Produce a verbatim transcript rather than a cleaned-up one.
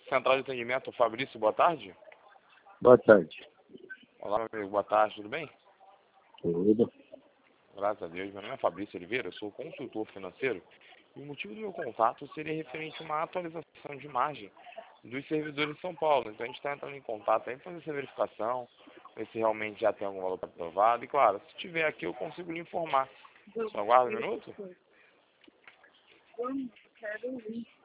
Central de Atendimento, Fabrício, boa tarde. Boa tarde. Olá, meu amigo, boa tarde, tudo bem? Tudo. Graças a Deus, meu nome é Fabrício Oliveira, eu sou consultor financeiro e o motivo do meu contato seria referente a uma atualização de margem dos servidores em São Paulo. Então a gente está entrando em contato aí para fazer essa verificação, ver se realmente já tem algum valor aprovado e, claro, se tiver aqui eu consigo lhe informar. Só aguarda um minuto?